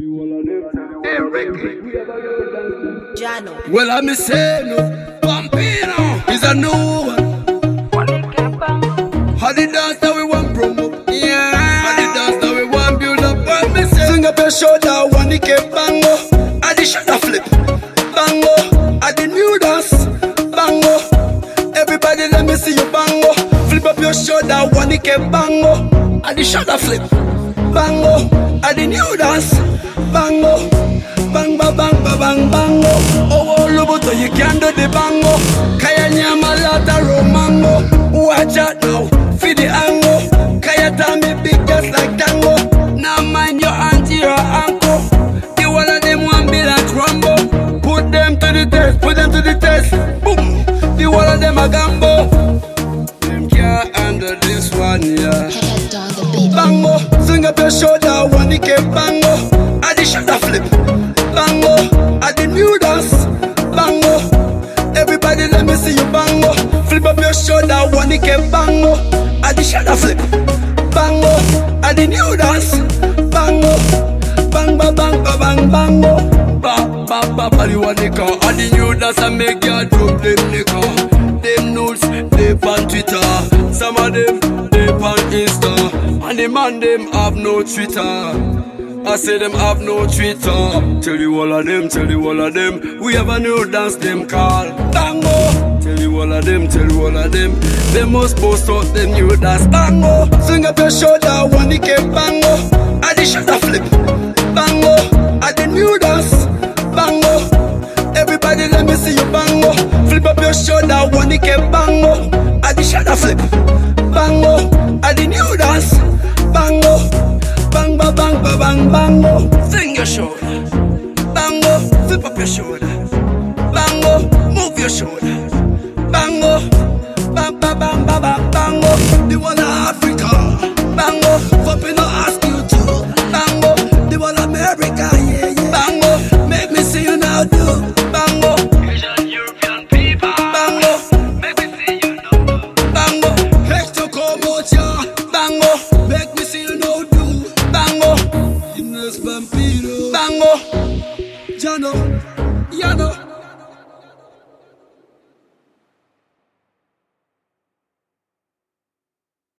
Hey, Ricky. Jano. Well, I'm saying, no, Pampino is a new one. How the dance that we want promote? Yeah. How the dance that we want build up? When me say, swing up your shoulder, one keep bango. I the shut flip, bango. I the new dance, bango. Everybody let me see you bango. Flip up your shoulder, one keep bango. I the shut flip, bango. I the new dance, bango. Bang bang bang bang bango. Oh Loboto, you can do the bango. Kaya nyama lata romango. Watch out now, feed the angle. Kaya tell me big just like tango. Now mind your auntie or uncle. The one of them want be like Rambo. Put them to the test, put them to the test. Boom, the one of them a gambo. Them can't handle this one, yeah. Bango, swing up your shoulder, one keep bango. I the shut flip. Bango, I the new dance, bango. Everybody let me see you bango. Flip up your shoulder, one keep bango. I the shut flip, bango. I the new dance, bango. Bang bang bang bang bango. Ba ba ba ba you want the car. I the new dance I make you drop them nigga. Them notes they on Twitter. Some of them they on Insta. And the man them have no Twitter. I say them have no Twitter. Tell you all of them, tell you all of them. We have a new dance them call Bango. Tell you all of them, tell you all of them. They must post out them new dance Bango. Swing up your shoulder, one keep bango. I the shut flip, bango. I the new dance, bango. Everybody let me see you bango. Flip up your shoulder, one keep bango. I the shut flip, bango. I the new dance, bango. Bang bang bang bang bango. Swing your shoulder, bango. Flip up your shoulder, bango. Move your shoulder, bango. Bang bang bang bang bang bango. The one of Africa, bango. Fupping no ask you to, bango. The one of America, yeah yeah, bango. Make me see you now do, bango. Asian European people, bango. Make me see you now do, bango. Hector Komocha, bango. Make me see you now do. Bango, Pampino, Bango, Jano, Yano.